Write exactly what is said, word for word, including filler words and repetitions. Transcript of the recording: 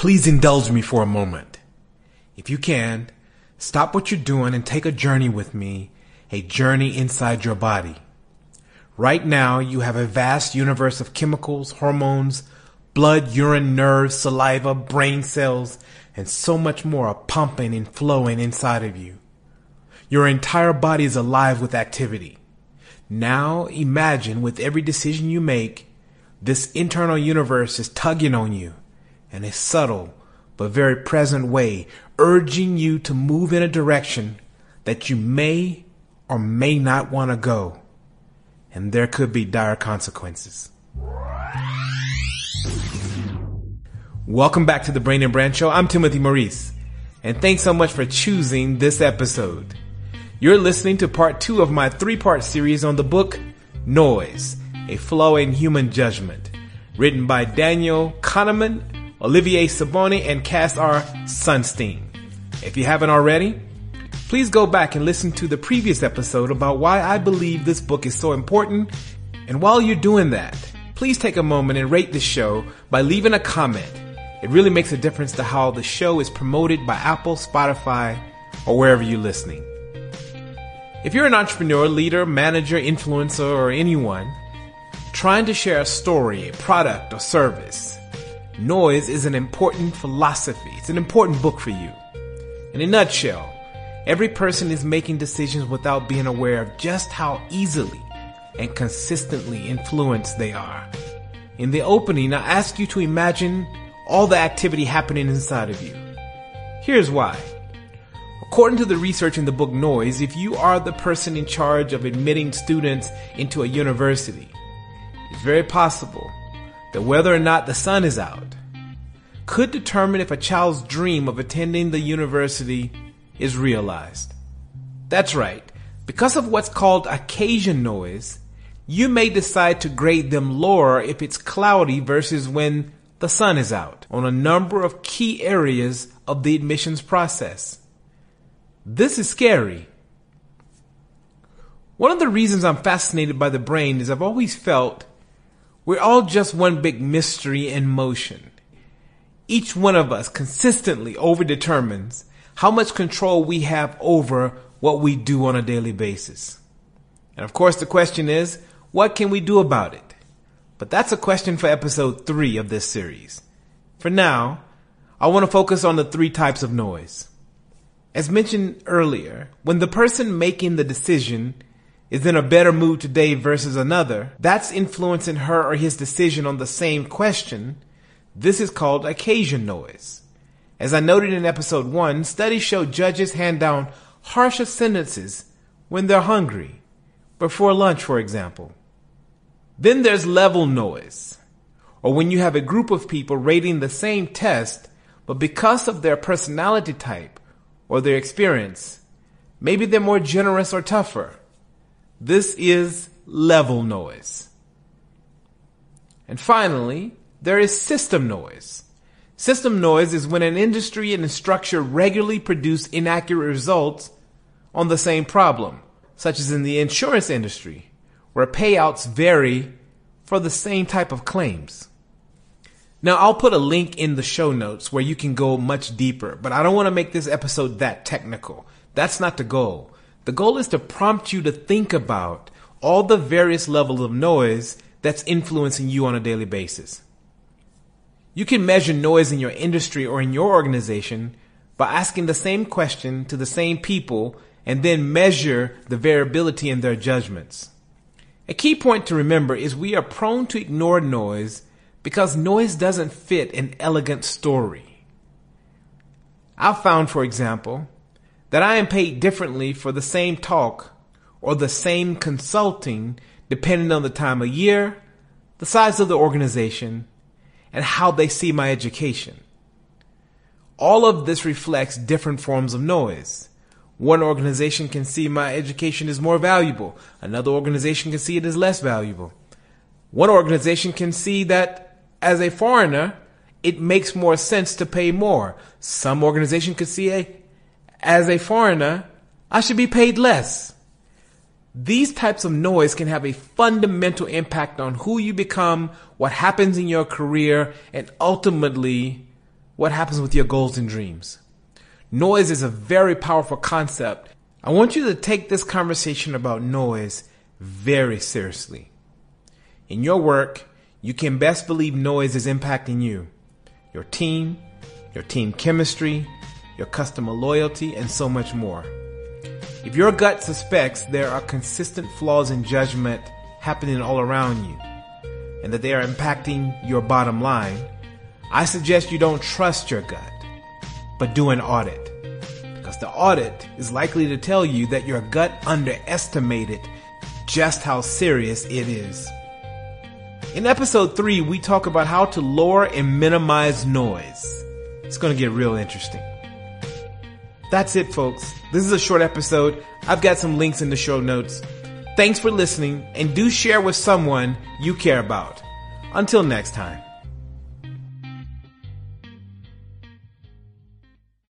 Please indulge me for a moment. If you can, stop what you're doing and take a journey with me, a journey inside your body. Right now, you have a vast universe of chemicals, hormones, blood, urine, nerves, saliva, brain cells, and so much more are pumping and flowing inside of you. Your entire body is alive with activity. Now imagine with every decision you make, this internal universe is tugging on you in a subtle but very present way, urging you to move in a direction that you may or may not want to go. And there could be dire consequences. Welcome back to the Brain and Brand Show. I'm Timothy Maurice, and thanks so much for choosing this episode. You're listening to part two of my three-part series on the book Noise, A Flaw in Human Judgment, written by Daniel Kahneman, Olivier Sibony, and Cass R. Sunstein. If you haven't already, please go back and listen to the previous episode about why I believe this book is so important. And while you're doing that, please take a moment and rate the show by leaving a comment. It really makes a difference to how the show is promoted by Apple, Spotify, or wherever you're listening. If you're an entrepreneur, leader, manager, influencer, or anyone trying to share a story, a product, or service, Noise is an important philosophy. It's an important book for you. In a nutshell, every person is making decisions without being aware of just how easily and consistently influenced they are. In the opening, I ask you to imagine all the activity happening inside of you. Here's why. According to the research in the book Noise, if you are the person in charge of admitting students into a university, it's very possible that whether or not the sun is out could determine if a child's dream of attending the university is realized. That's right. Because of what's called occasion noise, you may decide to grade them lower if it's cloudy versus when the sun is out on a number of key areas of the admissions process. This is scary. One of the reasons I'm fascinated by the brain is I've always felt we're all just one big mystery in motion. Each one of us consistently overdetermines how much control we have over what we do on a daily basis. And of course the question is, what can we do about it? But that's a question for episode three of this series. For now, I want to focus on the three types of noise. As mentioned earlier, when the person making the decision is in a better mood today versus another, that's influencing her or his decision on the same question. This is called occasion noise. As I noted in episode one, studies show judges hand down harsher sentences when they're hungry, before lunch, for example. Then there's level noise, or when you have a group of people rating the same test, but because of their personality type or their experience, maybe they're more generous or tougher. This is level noise. And finally, there is system noise. System noise is when an industry and a structure regularly produce inaccurate results on the same problem, such as in the insurance industry, where payouts vary for the same type of claims. Now, I'll put a link in the show notes where you can go much deeper, but I don't want to make this episode that technical. That's not the goal. The goal is to prompt you to think about all the various levels of noise that's influencing you on a daily basis. You can measure noise in your industry or in your organization by asking the same question to the same people and then measure the variability in their judgments. A key point to remember is we are prone to ignore noise because noise doesn't fit an elegant story. I've found, for example, that I am paid differently for the same talk or the same consulting depending on the time of year, the size of the organization, and how they see my education. All of this reflects different forms of noise. One organization can see my education as more valuable. Another organization can see it as less valuable. One organization can see that as a foreigner, it makes more sense to pay more. Some organization could see a, as a foreigner, I should be paid less. These types of noise can have a fundamental impact on who you become, what happens in your career, and ultimately what happens with your goals and dreams? Noise is a very powerful concept. I want you to take this conversation about noise very seriously. In your work, you can best believe noise is impacting you, your team, your team chemistry, your customer loyalty, and so much more. If your gut suspects there are consistent flaws in judgment happening all around you, and that they are impacting your bottom line, I suggest you don't trust your gut, but do an audit. Because the audit is likely to tell you that your gut underestimated just how serious it is. In episode three, we talk about how to lower and minimize noise. It's going to get real interesting. That's it, folks. This is a short episode. I've got some links in the show notes. Thanks for listening, and do share with someone you care about. Until next time.